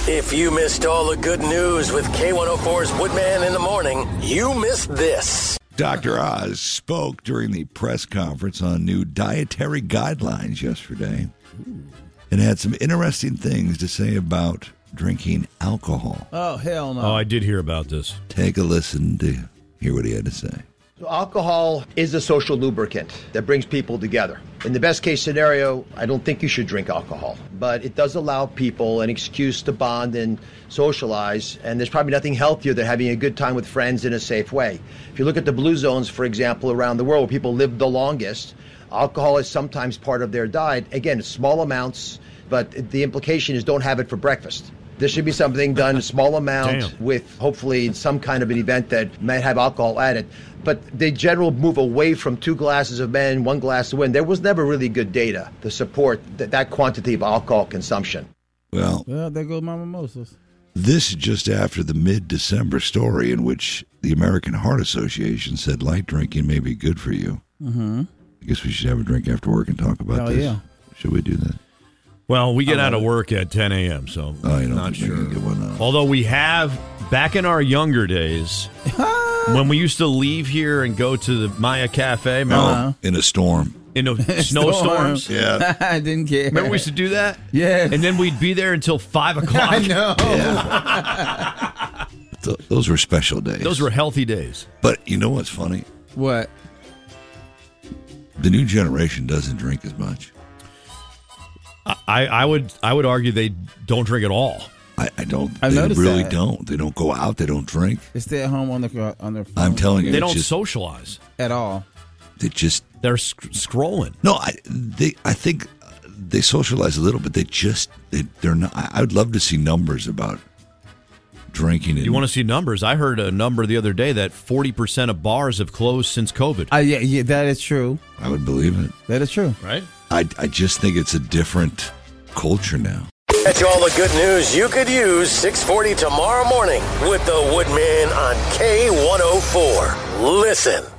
If you missed all the good news with K104's Woodman in the morning, you missed this. Dr. Oz spoke during the press conference on new dietary guidelines yesterday and had some interesting things to say about drinking alcohol. Oh, hell no. Oh, I did hear about this. Take a listen to hear what he had to say. So alcohol is a social lubricant that brings people together. In the best case scenario, I don't think you should drink alcohol, but it does allow people an excuse to bond and socialize, and there's probably nothing healthier than having a good time with friends in a safe way. If you look at the blue zones, for example, around the world where people live the longest, alcohol is sometimes part of their diet. Again, small amounts, but the implication is don't have it for breakfast. There should be something done, a small amount, with hopefully some kind of an event that might have alcohol added. But the general move away from 2 glasses of men, 1 glass of wine, there was never really good data to support that quantity of alcohol consumption. Well, there goes my mimosas. this is just after the mid-December story in which the American Heart Association said light drinking may be good for you. Mm-hmm. I guess we should have a drink after work and talk about this. Yeah. Should we do that? Well, we get out of work at 10 a.m., so not sure. Get one Although we have, back in our younger days, when we used to leave here and go to the Maya Cafe, remember? In a storm. In snowstorms? Yeah. I didn't care. Remember we used to do that? Yeah. And then we'd be there until 5 o'clock. I know. Yeah. Those were special days. Those were healthy days. But you know what's funny? What? The new generation doesn't drink as much. I would argue they don't drink at all. I don't. I've they noticed really that. don't. They don't go out. They don't drink. They stay at home on their phone. I'm telling you, They don't just, socialize At all. They just. They're scrolling. No, I think they socialize a little, but they're not. I would love to see numbers about drinking. You want to see numbers? I heard a number the other day that 40% of bars have closed since COVID. Yeah, that is true. I would believe it. That is true. Right? I just think it's a different culture now. That's all the good news you could use 6:40 tomorrow morning with the Woodman on K104. Listen.